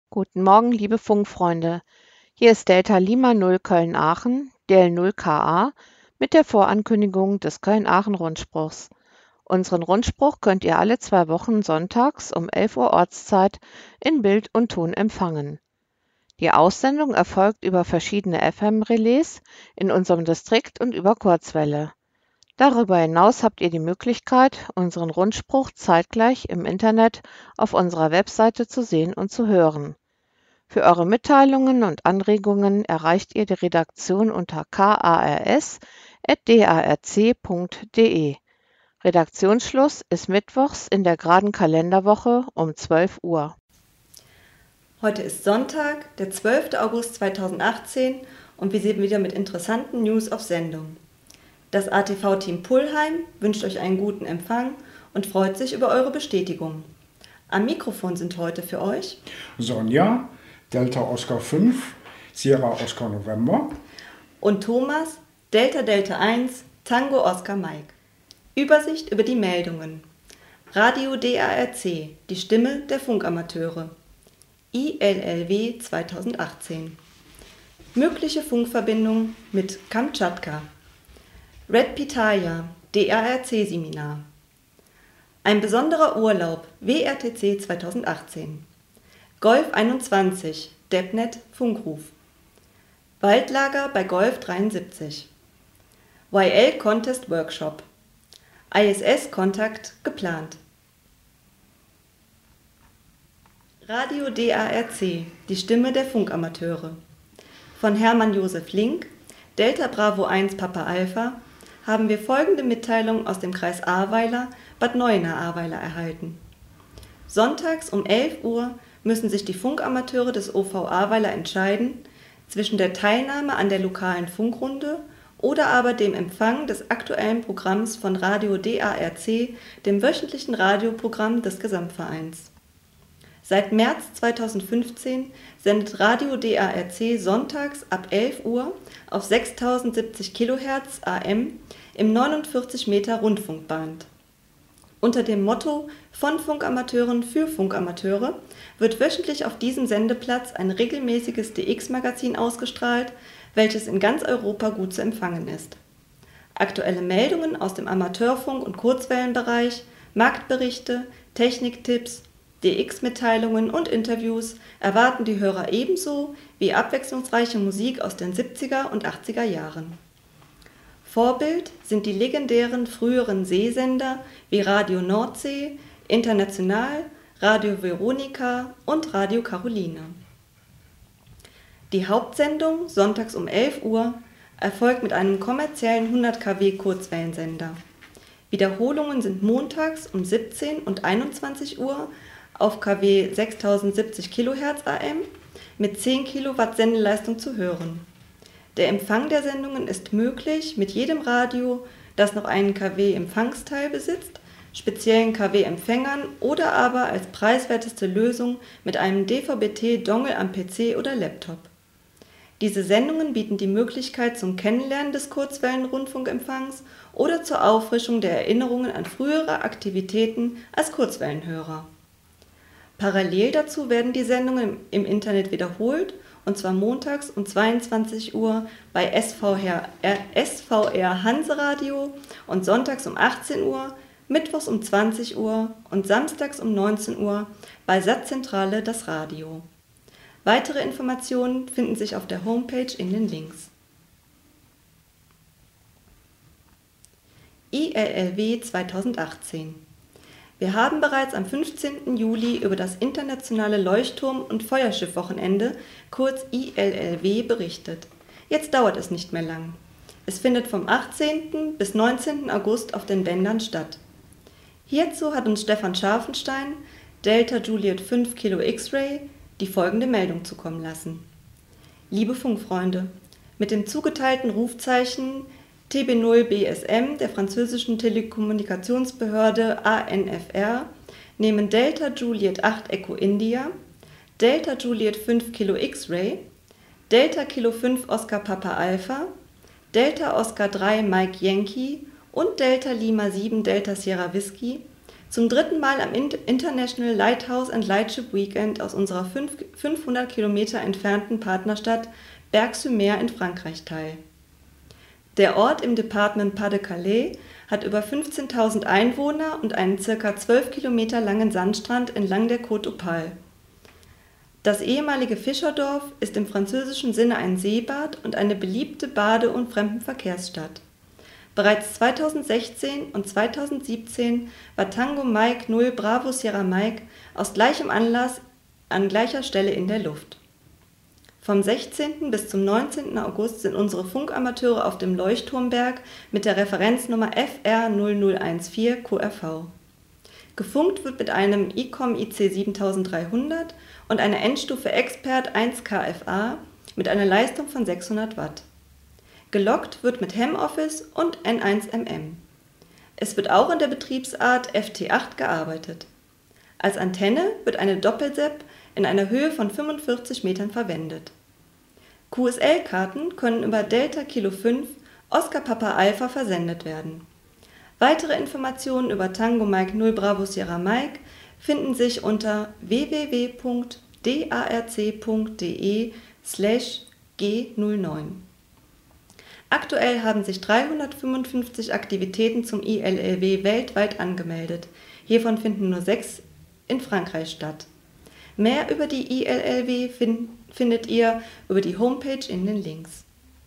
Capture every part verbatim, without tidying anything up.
Guten Morgen, liebe Funkfreunde. Hier ist Delta Lima null Köln-Aachen, D L null K A, mit der Vorankündigung des Köln-Aachen-Rundspruchs. Unseren Rundspruch könnt ihr alle zwei Wochen sonntags um elf Uhr Ortszeit in Bild und Ton empfangen. Die Aussendung erfolgt über verschiedene F M-Relais in unserem Distrikt und über Kurzwelle. Darüber hinaus habt ihr die Möglichkeit, unseren Rundspruch zeitgleich im Internet auf unserer Webseite zu sehen und zu hören. Für eure Mitteilungen und Anregungen erreicht ihr die Redaktion unter kars at darc punkt de. Redaktionsschluss ist mittwochs in der geraden Kalenderwoche um zwölf Uhr. Heute ist Sonntag, der zwölfter August zweitausendachtzehn und wir sind wieder mit interessanten News auf Sendung. Das A T V-Team Pullheim wünscht euch einen guten Empfang und freut sich über eure Bestätigung. Am Mikrofon sind heute für euch Sonja, Delta Oscar fünf, Sierra Oscar November und Thomas, Delta Delta eins, Tango Oscar Mike. Übersicht über die Meldungen. Radio D A R C, die Stimme der Funkamateure. I L L W zweitausendachtzehn. Mögliche Funkverbindung mit Kamtschatka. Red Pitaya, D A R C-Seminar. Ein besonderer Urlaub, W R T C zweitausendachtzehn. Golf einundzwanzig, DEPNET Funkruf. Waldlager bei Golf dreiundsiebzig. Y L Contest Workshop. I S S-Kontakt geplant. Radio D A R C, die Stimme der Funkamateure. Von Hermann Josef Link, Delta Bravo eins Papa Alpha, haben wir folgende Mitteilung aus dem Kreis Ahrweiler, Bad Neuenahr-Ahrweiler erhalten. Sonntags um elf Uhr müssen sich die Funkamateure des O V Ahrweiler entscheiden zwischen der Teilnahme an der lokalen Funkrunde oder aber dem Empfang des aktuellen Programms von Radio D A R C, dem wöchentlichen Radioprogramm des Gesamtvereins. Seit März zweitausendfünfzehn sendet Radio D A R C sonntags ab elf Uhr auf sechstausendsiebzig Kilohertz A M im neunundvierzig Meter Rundfunkband. Unter dem Motto „Von Funkamateuren für Funkamateure“ wird wöchentlich auf diesem Sendeplatz ein regelmäßiges D X-Magazin ausgestrahlt, welches in ganz Europa gut zu empfangen ist. Aktuelle Meldungen aus dem Amateurfunk- und Kurzwellenbereich, Marktberichte, Techniktipps, D X-Mitteilungen und Interviews erwarten die Hörer ebenso wie abwechslungsreiche Musik aus den siebziger und achtziger Jahren. Vorbild sind die legendären früheren Seesender wie Radio Nordsee, International, Radio Veronica und Radio Caroline. Die Hauptsendung sonntags um elf Uhr erfolgt mit einem kommerziellen hundert Kilowatt Kurzwellensender. Wiederholungen sind montags um siebzehn und einundzwanzig Uhr auf K W sechstausendsiebzig Kilohertz A M mit zehn Kilowatt Sendeleistung zu hören. Der Empfang der Sendungen ist möglich mit jedem Radio, das noch einen K W Empfangsteil besitzt, speziellen K W Empfängern oder aber als preiswerteste Lösung mit einem D V B T-Dongle am P C oder Laptop. Diese Sendungen bieten die Möglichkeit zum Kennenlernen des Kurzwellenrundfunkempfangs oder zur Auffrischung der Erinnerungen an frühere Aktivitäten als Kurzwellenhörer. Parallel dazu werden die Sendungen im Internet wiederholt, und zwar montags um zweiundzwanzig Uhr bei S V R, S V R Hanseradio und sonntags um achtzehn Uhr, mittwochs um zwanzig Uhr und samstags um neunzehn Uhr bei Satzzentrale das Radio. Weitere Informationen finden sich auf der Homepage in den Links. I L L W zweitausendachtzehn. Wir haben bereits am fünfzehnten Juli über das internationale Leuchtturm- und Feuerschiff-Wochenende, kurz I L L W, berichtet. Jetzt dauert es nicht mehr lang. Es findet vom achtzehnten bis neunzehnten August auf den Bändern statt. Hierzu hat uns Stefan Scharfenstein, Delta Juliet fünf Kilo X-Ray, die folgende Meldung zukommen lassen. Liebe Funkfreunde, mit dem zugeteilten Rufzeichen T B null B S M der französischen Telekommunikationsbehörde A N F R nehmen Delta Juliet acht Echo India, Delta Juliet fünf Kilo X-Ray, Delta Kilo fünf Oscar Papa Alpha, Delta Oscar drei Mike Yankee und Delta Lima sieben Delta Sierra Whiskey Zum dritten Mal am International Lighthouse and Lightship Weekend aus unserer fünfhundert Kilometer entfernten Partnerstadt Berck-sur-Mer in Frankreich teil. Der Ort im Departement Pas-de-Calais hat über fünfzehntausend Einwohner und einen ca. zwölf Kilometer langen Sandstrand entlang der Côte d'Opale. Das ehemalige Fischerdorf ist im französischen Sinne ein Seebad und eine beliebte Bade- und Fremdenverkehrsstadt. Bereits zweitausendsechzehn und zweitausendsiebzehn war Tango Mike null Bravo Sierra Mike aus gleichem Anlass an gleicher Stelle in der Luft. Vom sechzehnten bis zum neunzehnten August sind unsere Funkamateure auf dem Leuchtturmberg mit der Referenznummer F R null null eins vier Q R V. Gefunkt wird mit einem I C O M I C siebentausenddreihundert und einer Endstufe Expert eins K F A mit einer Leistung von sechshundert Watt. Gelockt wird mit Hem-Office und N eins M M. Es wird auch in der Betriebsart F T acht gearbeitet. Als Antenne wird eine Doppelsepp in einer Höhe von fünfundvierzig Metern verwendet. Q S L-Karten können über Delta Kilo fünf Oscar Papa Alpha versendet werden. Weitere Informationen über Tango Mike null Bravo Sierra Mike finden sich unter w w w punkt darc punkt de slash g null neun. Aktuell haben sich dreihundertfünfundfünfzig Aktivitäten zum I L L W weltweit angemeldet. Hiervon finden nur sechs in Frankreich statt. Mehr über die I L L W find, findet ihr über die Homepage in den Links.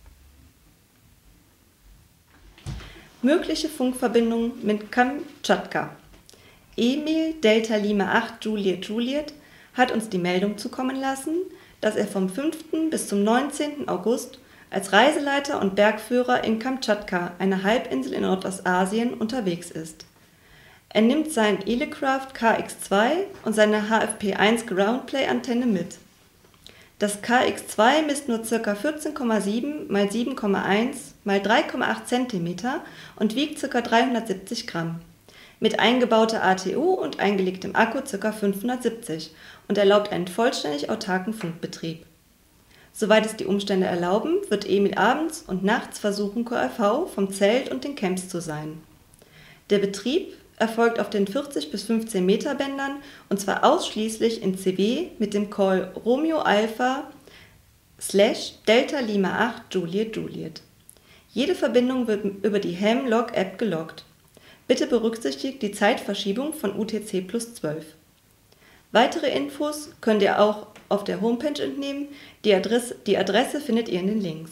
Mögliche Funkverbindungen mit Kamtschatka. Emil Delta Lima acht Juliet Juliet hat uns die Meldung zukommen lassen, dass er vom fünften bis zum neunzehnten August als Reiseleiter und Bergführer in Kamtschatka, einer Halbinsel in Nordostasien, unterwegs ist. Er nimmt sein Elecraft K X zwei und seine H F P eins Groundplay-Antenne mit. Das K X zwei misst nur ca. vierzehn Komma sieben mal sieben Komma eins mal drei Komma acht Zentimeter und wiegt ca. dreihundertsiebzig Gramm. Mit eingebauter A T U und eingelegtem Akku ca. fünfhundertsiebzig und erlaubt einen vollständig autarken Funkbetrieb. Soweit es die Umstände erlauben, wird Emil abends und nachts versuchen, Q R V vom Zelt und den Camps zu sein. Der Betrieb erfolgt auf den vierzig bis fünfzehn Meter Bändern und zwar ausschließlich in C W mit dem Call Romeo Alpha slash Delta Lima acht Juliet Juliet. Jede Verbindung wird über die Ham-Log-App geloggt. Bitte berücksichtigt die Zeitverschiebung von U T C plus zwölf. Weitere Infos könnt ihr auch auf der Homepage entnehmen. Die Adresse, die Adresse findet ihr in den Links.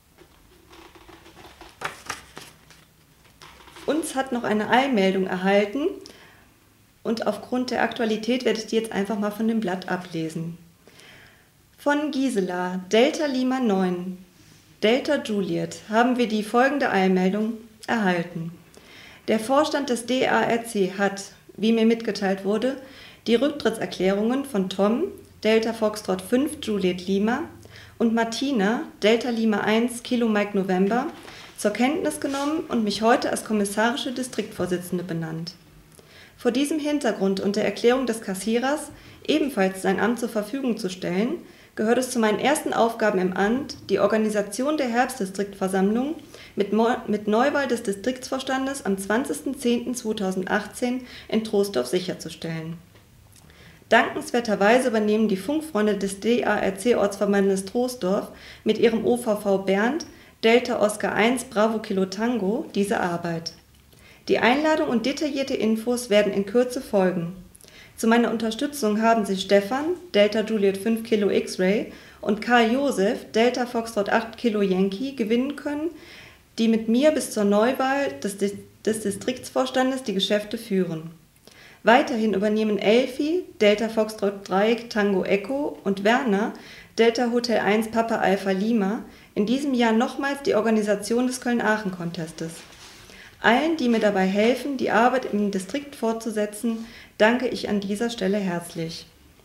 Uns hat noch eine Eilmeldung erhalten und aufgrund der Aktualität werde ich die jetzt einfach mal von dem Blatt ablesen. Von Gisela, Delta Lima neun, Delta Juliet, haben wir die folgende Eilmeldung erhalten. Der Vorstand des D A R C hat, wie mir mitgeteilt wurde, die Rücktrittserklärungen von Tom, Delta Foxtrot fünf Juliet Lima und Martina, Delta Lima eins Kilo Mike November, zur Kenntnis genommen und mich heute als kommissarische Distriktvorsitzende benannt. Vor diesem Hintergrund und der Erklärung des Kassierers, ebenfalls sein Amt zur Verfügung zu stellen, gehört es zu meinen ersten Aufgaben im Amt, die Organisation der Herbstdistriktversammlung mit, Mo- mit Neuwahl des Distriktsvorstandes am zwanzigsten zehnten zweitausendachtzehn in Troisdorf sicherzustellen. Dankenswerterweise übernehmen die Funkfreunde des D A R C-Ortsverbandes Troisdorf mit ihrem O V V Bernd Delta Oscar eins Bravo Kilo Tango diese Arbeit. Die Einladung und detaillierte Infos werden in Kürze folgen. Zu meiner Unterstützung haben sich Stefan, Delta Juliet fünf Kilo X-Ray und Karl Josef, Delta Foxtrot acht Kilo Yankee gewinnen können, die mit mir bis zur Neuwahl des, des Distriktsvorstandes die Geschäfte führen. Weiterhin übernehmen Elfi, Delta Foxtrot drei Tango Echo und Werner, Delta Hotel eins Papa Alpha Lima, in diesem Jahr nochmals die Organisation des Köln-Aachen-Contestes. Allen, die mir dabei helfen, die Arbeit im Distrikt fortzusetzen, danke ich an dieser Stelle herzlich.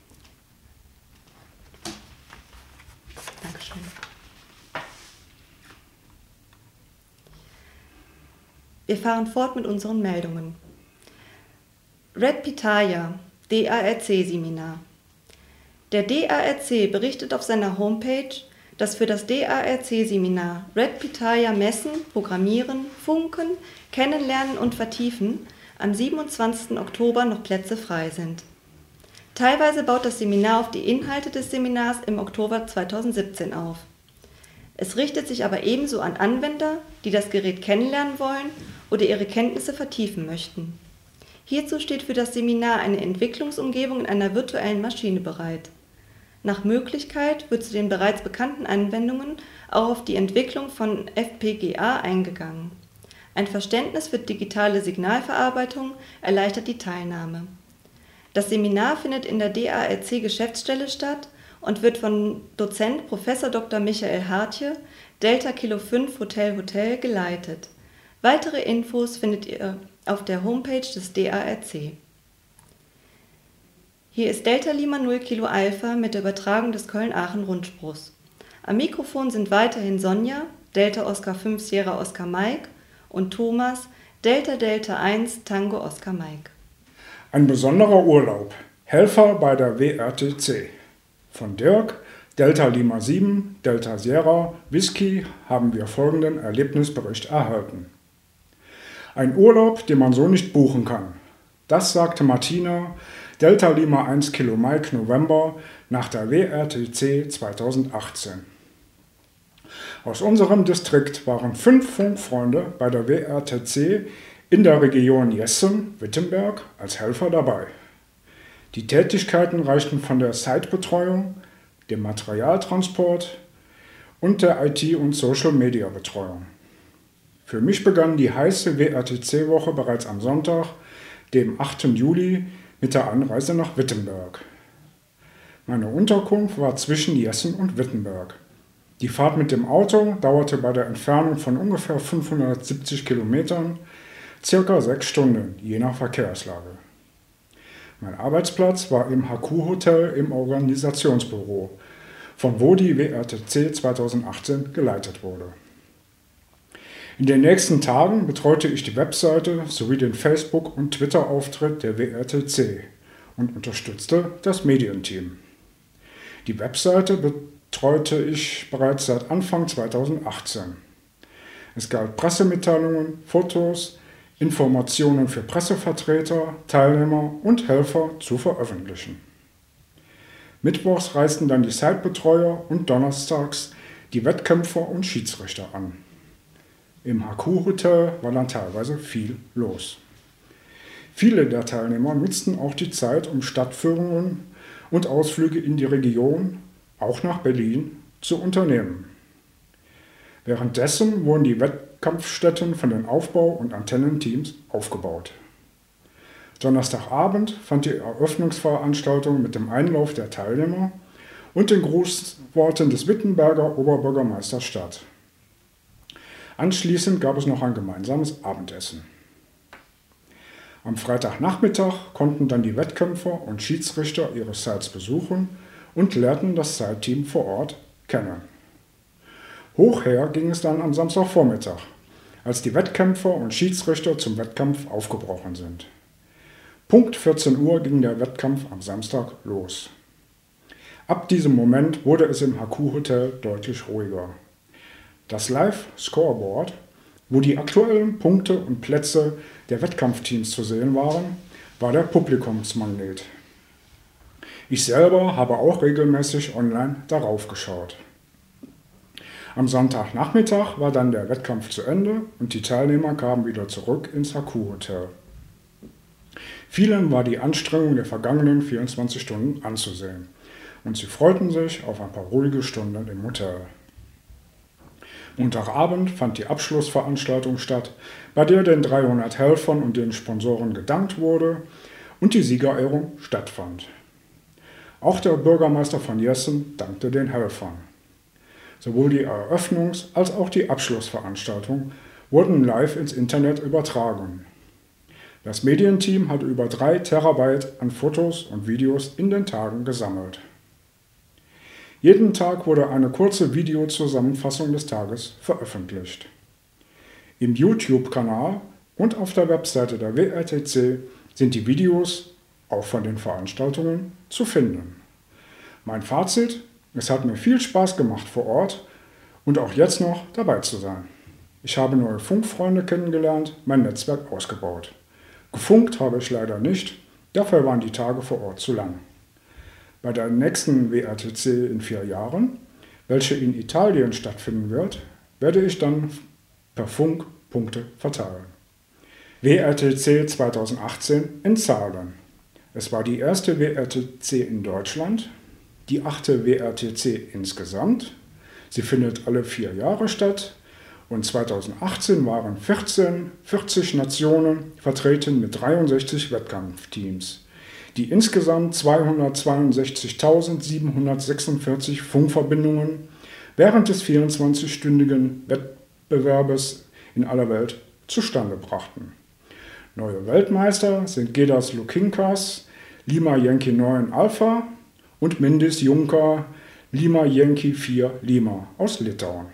Dankeschön. Wir fahren fort mit unseren Meldungen. Red Pitaya, D A R C-Seminar. Der D A R C berichtet auf seiner Homepage, dass für das D A R C-Seminar Red Pitaya Messen, Programmieren, Funken, Kennenlernen und Vertiefen am siebenundzwanzigsten Oktober noch Plätze frei sind. Teilweise baut das Seminar auf die Inhalte des Seminars im Oktober zweitausendsiebzehn auf. Es richtet sich aber ebenso an Anwender, die das Gerät kennenlernen wollen oder ihre Kenntnisse vertiefen möchten. Hierzu steht für das Seminar eine Entwicklungsumgebung in einer virtuellen Maschine bereit. Nach Möglichkeit wird zu den bereits bekannten Anwendungen auch auf die Entwicklung von F P G A eingegangen. Ein Verständnis für digitale Signalverarbeitung erleichtert die Teilnahme. Das Seminar findet in der D A R C-Geschäftsstelle statt und wird von Dozent Professor Doktor Michael Hartje, Delta Kilo fünf Hotel Hotel, geleitet. Weitere Infos findet ihr auf der Homepage des D A R C. Hier ist Delta Lima null Kilo Alpha mit der Übertragung des Köln-Aachen-Rundspruchs. Am Mikrofon sind weiterhin Sonja, Delta Oscar fünf Sierra Oscar Mike, und Thomas, Delta Delta eins Tango Oscar Mike. Ein besonderer Urlaub. Helfer bei der W R T C. Von Dirk, Delta Lima sieben, Delta Sierra, Whisky haben wir folgenden Erlebnisbericht erhalten. Ein Urlaub, den man so nicht buchen kann. Das sagte Martina, Delta Lima eins Kilo Mike November, nach der W R T C zweitausendachtzehn. Aus unserem Distrikt waren fünf Funkfreunde bei der W R T C in der Region Jessen-Wittenberg als Helfer dabei. Die Tätigkeiten reichten von der Site-Betreuung, dem Materialtransport und der I T- und Social-Media-Betreuung. Für mich begann die heiße W R T C-Woche bereits am Sonntag, dem achten Juli, mit der Anreise nach Wittenberg. Meine Unterkunft war zwischen Jessen und Wittenberg. Die Fahrt mit dem Auto dauerte bei der Entfernung von ungefähr fünfhundertsiebzig Kilometern circa sechs Stunden, je nach Verkehrslage. Mein Arbeitsplatz war im H Q-Hotel im Organisationsbüro, von wo die W R T C zweitausendachtzehn geleitet wurde. In den nächsten Tagen betreute ich die Webseite sowie den Facebook- und Twitter-Auftritt der W R T C und unterstützte das Medienteam. Die Webseite betreute ich bereits seit Anfang zweitausendachtzehn. Es galt Pressemitteilungen, Fotos, Informationen für Pressevertreter, Teilnehmer und Helfer zu veröffentlichen. Mittwochs reisten dann die Site-Betreuer und donnerstags die Wettkämpfer und Schiedsrichter an. Im H Q-Hotel war dann teilweise viel los. Viele der Teilnehmer nutzten auch die Zeit, um Stadtführungen und Ausflüge in die Region, auch nach Berlin, zu unternehmen. Währenddessen wurden die Wettkampfstätten von den Aufbau- und Antennenteams aufgebaut. Donnerstagabend fand die Eröffnungsveranstaltung mit dem Einlauf der Teilnehmer und den Grußworten des Wittenberger Oberbürgermeisters statt. Anschließend gab es noch ein gemeinsames Abendessen. Am Freitagnachmittag konnten dann die Wettkämpfer und Schiedsrichter ihre Sites besuchen und lernten das Site-Team vor Ort kennen. Hoch her ging es dann am Samstagvormittag, als die Wettkämpfer und Schiedsrichter zum Wettkampf aufgebrochen sind. Punkt vierzehn Uhr ging der Wettkampf am Samstag los. Ab diesem Moment wurde es im H Q-Hotel deutlich ruhiger. Das Live-Scoreboard, wo die aktuellen Punkte und Plätze der Wettkampfteams zu sehen waren, war der Publikumsmagnet. Ich selber habe auch regelmäßig online darauf geschaut. Am Sonntagnachmittag war dann der Wettkampf zu Ende und die Teilnehmer kamen wieder zurück ins H Q-Hotel. Vielen war die Anstrengung der vergangenen vierundzwanzig Stunden anzusehen und sie freuten sich auf ein paar ruhige Stunden im Hotel. Montagabend fand die Abschlussveranstaltung statt, bei der den dreihundert Helfern und den Sponsoren gedankt wurde und die Siegerehrung stattfand. Auch der Bürgermeister von Jessen dankte den Helfern. Sowohl die Eröffnungs- als auch die Abschlussveranstaltung wurden live ins Internet übertragen. Das Medienteam hat über drei Terabyte an Fotos und Videos in den Tagen gesammelt. Jeden Tag wurde eine kurze Videozusammenfassung des Tages veröffentlicht. Im YouTube-Kanal und auf der Webseite der W R T C sind die Videos, auch von den Veranstaltungen, zu finden. Mein Fazit: Es hat mir viel Spaß gemacht vor Ort und auch jetzt noch dabei zu sein. Ich habe neue Funkfreunde kennengelernt, mein Netzwerk ausgebaut. Gefunkt habe ich leider nicht, dafür waren die Tage vor Ort zu lang. Bei der nächsten W R T C in vier Jahren, welche in Italien stattfinden wird, werde ich dann per Funk Punkte verteilen. W R T C zweitausendachtzehn in Zahlen. Es war die erste W R T C in Deutschland, die achte W R T C insgesamt. Sie findet alle vier Jahre statt und zweitausendachtzehn waren vierzehn, vierzig Nationen vertreten mit dreiundsechzig Wettkampfteams, die insgesamt zweihundertzweiundsechzigtausendsiebenhundertsechsundvierzig Funkverbindungen während des vierundzwanzigstündigen Wettbewerbes in aller Welt zustande brachten. Neue Weltmeister sind Gedas Lukinkas, Lima Yankee neun Alpha und Mindis Junker, Lima Yankee vier Lima aus Litauen.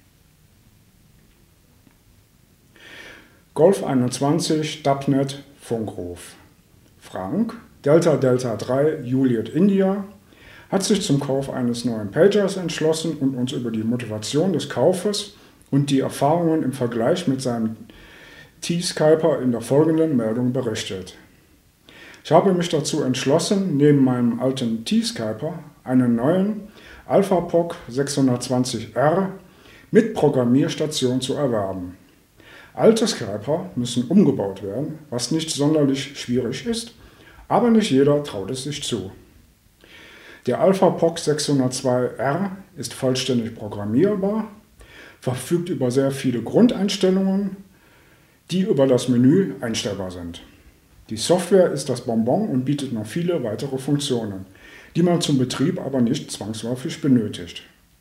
Golf einundzwanzig Dubnet Funkruf. Frank, Delta Delta drei Juliet India, hat sich zum Kauf eines neuen Pagers entschlossen und uns über die Motivation des Kaufes und die Erfahrungen im Vergleich mit seinem T-Skyper in der folgenden Meldung berichtet. Ich habe mich dazu entschlossen, neben meinem alten T-Skyper einen neuen Alpha P O C sechshundertzwanzig R mit Programmierstation zu erwerben. Alte Skyper müssen umgebaut werden, was nicht sonderlich schwierig ist, aber nicht jeder traut es sich zu. Der Alpha P O C sechshundertzwei R ist vollständig programmierbar, verfügt über sehr viele Grundeinstellungen, die über das Menü einstellbar sind. Die Software ist das Bonbon und bietet noch viele weitere Funktionen, die man zum Betrieb aber nicht zwangsläufig benötigt.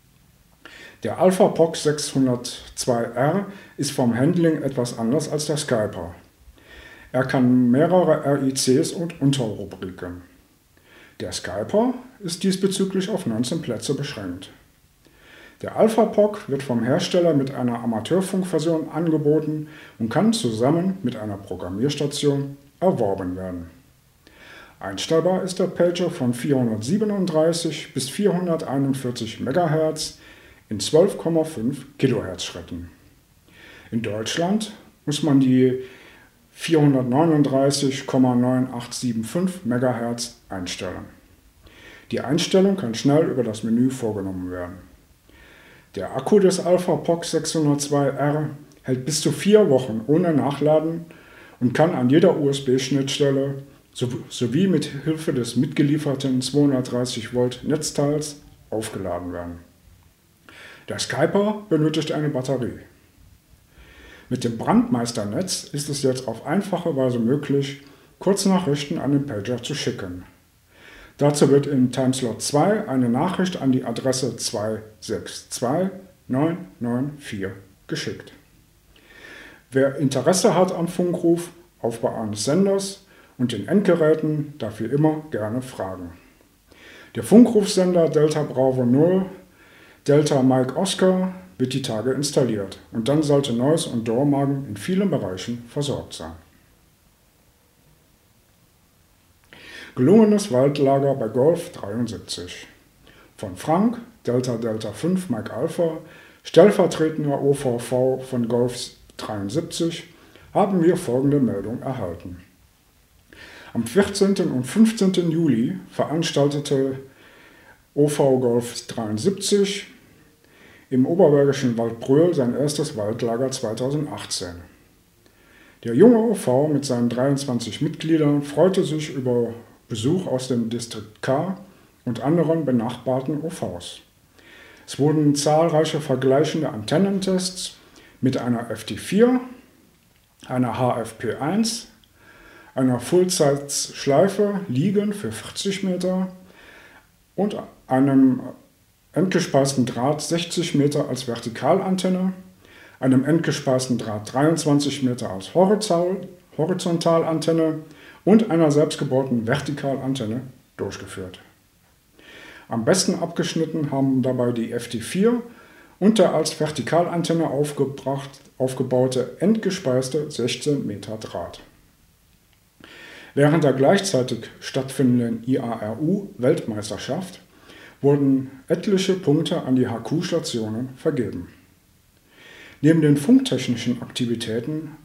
Der Alpha P O C sechshundertzwei R ist vom Handling etwas anders als der Skyper. Er kann mehrere R I Cs und Unterrubriken. Der Skyper ist diesbezüglich auf neunzehn Plätze beschränkt. Der Alpha P O C wird vom Hersteller mit einer Amateurfunkversion angeboten und kann zusammen mit einer Programmierstation erworben werden. Einstellbar ist der Pager von vierhundertsiebenunddreißig bis vierhunderteinundvierzig Megahertz in zwölf Komma fünf Kilohertz Schritten. In Deutschland muss man die vierhundertneununddreißig Komma neun acht sieben fünf Megahertz einstellen. Die Einstellung kann schnell über das Menü vorgenommen werden. Der Akku des Alpha P O C sechshundertzwei R hält bis zu vier Wochen ohne Nachladen und kann an jeder U S B-Schnittstelle sowie mit Hilfe des mitgelieferten zweihundertdreißig Volt Netzteils aufgeladen werden. Der Skyper benötigt eine Batterie. Mit dem Brandmeisternetz ist es jetzt auf einfache Weise möglich, Kurznachrichten an den Pager zu schicken. Dazu wird in Timeslot zwei eine Nachricht an die Adresse zwei sechs zwei neun neun vier geschickt. Wer Interesse hat am Funkruf, Aufbau eines Senders und den Endgeräten, darf wie immer gerne fragen. Der Funkrufsender Delta Bravo null, Delta Mike Oscar wird die Tage installiert und dann sollte Noise und Dormagen in vielen Bereichen versorgt sein. Gelungenes Waldlager bei Golf dreiundsiebzig. Von Frank, Delta Delta fünf Mike Alpha, stellvertretender O V V von Golf dreiundsiebzig, haben wir folgende Meldung erhalten. Am vierzehnten und fünfzehnten Juli veranstaltete O V Golf dreiundsiebzig im oberbergischen Waldbröl sein erstes Waldlager zweitausendachtzehn. Der junge O V mit seinen dreiundzwanzig Mitgliedern freute sich über Besuch aus dem Distrikt K und anderen benachbarten O Vs. Es wurden zahlreiche vergleichende Antennentests mit einer F T vier, einer H F P eins, einer Full-Size-Schleife liegen für vierzig Meter und einem endgespeisten Draht sechzig Meter als Vertikalantenne, einem endgespeisten Draht dreiundzwanzig Meter als Horizontalantenne und einer selbstgebauten Vertikalantenne durchgeführt. Am besten abgeschnitten haben dabei die F T vier und der als Vertikalantenne aufgebracht, aufgebaute endgespeiste sechzehn Meter Draht. Während der gleichzeitig stattfindenden I A R U-Weltmeisterschaft wurden etliche Punkte an die H Q-Stationen vergeben. Neben den funktechnischen Aktivitäten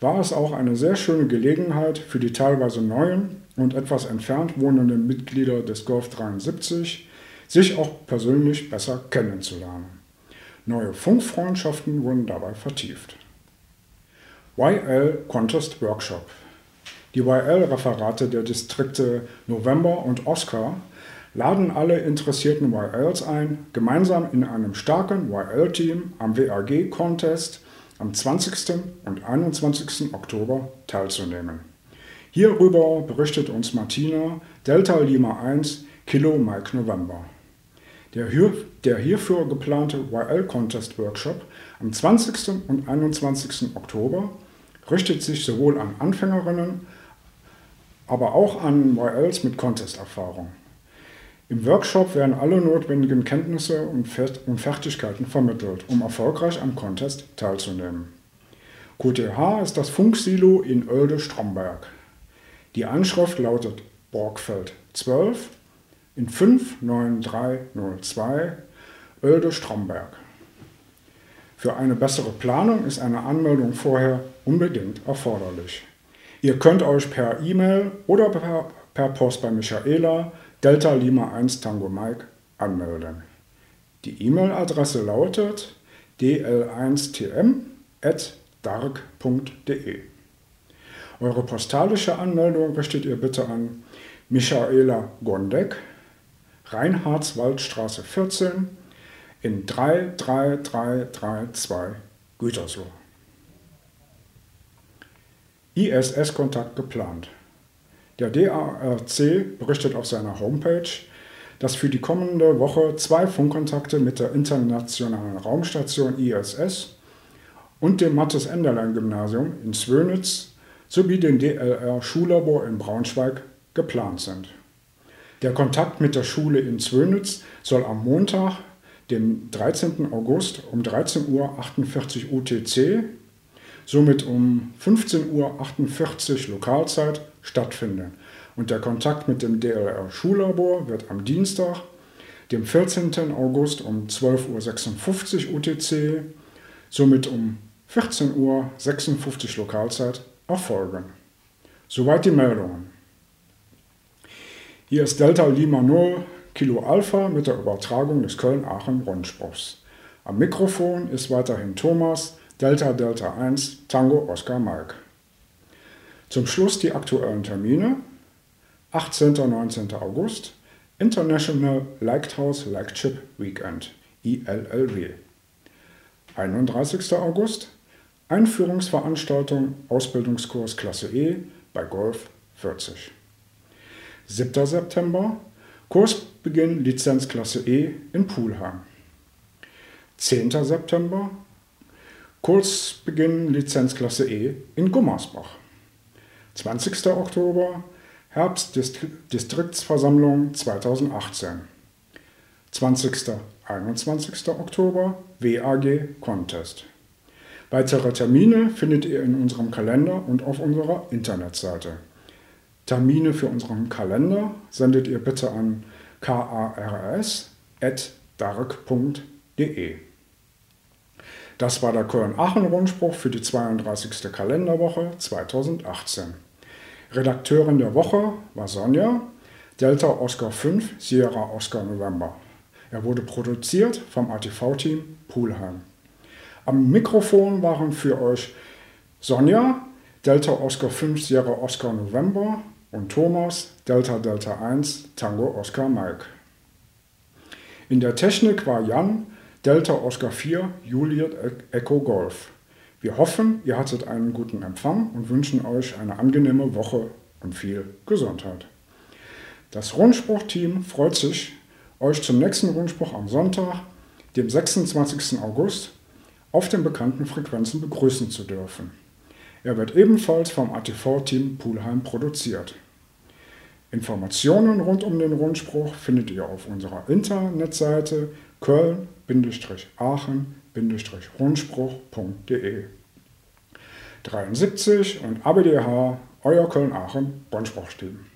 war es auch eine sehr schöne Gelegenheit für die teilweise neuen und etwas entfernt wohnenden Mitglieder des Golf dreiundsiebzig, sich auch persönlich besser kennenzulernen. Neue Funkfreundschaften wurden dabei vertieft. Y L Contest Workshop. Die Y L-Referate der Distrikte November und Oscar laden alle interessierten Y Ls ein, gemeinsam in einem starken Y L-Team am W A G-Contest am zwanzigsten und einundzwanzigsten Oktober teilzunehmen. Hierüber berichtet uns Martina, Delta Lima eins, Kilo Mike November. Der, hier, der hierfür geplante Y L-Contest-Workshop am zwanzigsten und einundzwanzigsten Oktober richtet sich sowohl an Anfängerinnen, aber auch an Y Ls mit Contest-Erfahrung. Im Workshop werden alle notwendigen Kenntnisse und Fertigkeiten vermittelt, um erfolgreich am Contest teilzunehmen. Q T H ist das Funksilo in Oelde-Stromberg. Die Anschrift lautet Borgfeld zwölf in fünf neun drei null zwei Oelde-Stromberg. Für eine bessere Planung ist eine Anmeldung vorher unbedingt erforderlich. Ihr könnt euch per E-Mail oder per, per Post bei Michaela, Delta Lima eins Tango Mike, anmelden. Die E-Mail-Adresse lautet d l eins t m at dark punkt de. Eure postalische Anmeldung richtet ihr bitte an Michaela Gondek, Reinhardswaldstraße vierzehn in drei drei drei drei zwei Gütersloh. I S S-Kontakt geplant. Der D A R C berichtet auf seiner Homepage, dass für die kommende Woche zwei Funkkontakte mit der Internationalen Raumstation I S S und dem Mathis-Enderlein-Gymnasium in Zwönitz sowie dem D L R-Schullabor in Braunschweig geplant sind. Der Kontakt mit der Schule in Zwönitz soll am Montag, dem dreizehnten August um dreizehn Uhr achtundvierzig U T C, somit um fünfzehn Uhr achtundvierzig Lokalzeit, stattfinden. Und der Kontakt mit dem D L R-Schullabor wird am Dienstag, dem vierzehnten August um zwölf Uhr sechsundfünfzig U T C, somit um vierzehn Uhr sechsundfünfzig Lokalzeit, erfolgen. Soweit die Meldungen. Hier ist Delta Lima null Kilo Alpha mit der Übertragung des Köln-Aachen-Rundspruchs. Am Mikrofon ist weiterhin Thomas, Delta Delta eins Tango Oscar Mike. Zum Schluss die aktuellen Termine. achtzehnten und neunzehnten August International Lighthouse Lightship Weekend I L L W. einunddreißigsten August Einführungsveranstaltung Ausbildungskurs Klasse E bei Golf vierzig. siebten September Kursbeginn Lizenzklasse E in Pulheim. zehnten September Kursbeginn Lizenzklasse E in Gummersbach. zwanzigsten Oktober Herbstdistriktsversammlung zweitausendachtzehn. zwanzigsten und einundzwanzigsten Oktober W A G Contest. Weitere Termine findet ihr in unserem Kalender und auf unserer Internetseite. Termine für unseren Kalender sendet ihr bitte an kars at dark punkt de. Das war der Köln-Aachen-Rundspruch für die zweiunddreißigste Kalenderwoche zweitausendachtzehn. Redakteurin der Woche war Sonja, Delta Oscar fünf, Sierra Oscar November. Er wurde produziert vom A T V-Team Pulheim. Am Mikrofon waren für euch Sonja, Delta Oscar fünf, Sierra Oscar November und Thomas, Delta Delta eins, Tango Oscar Mike. In der Technik war Jan, Delta Oscar vier, Juliet Echo Golf. Wir hoffen, ihr hattet einen guten Empfang und wünschen euch eine angenehme Woche und viel Gesundheit. Das Rundspruch-Team freut sich, euch zum nächsten Rundspruch am Sonntag, dem sechsundzwanzigsten August, auf den bekannten Frequenzen begrüßen zu dürfen. Er wird ebenfalls vom A T V-Team Pulheim produziert. Informationen rund um den Rundspruch findet ihr auf unserer Internetseite köln-aachen-rundspruch punkt de. dreiundsiebzig und A B D H, euer Köln-Aachen-Rundspruch-Team.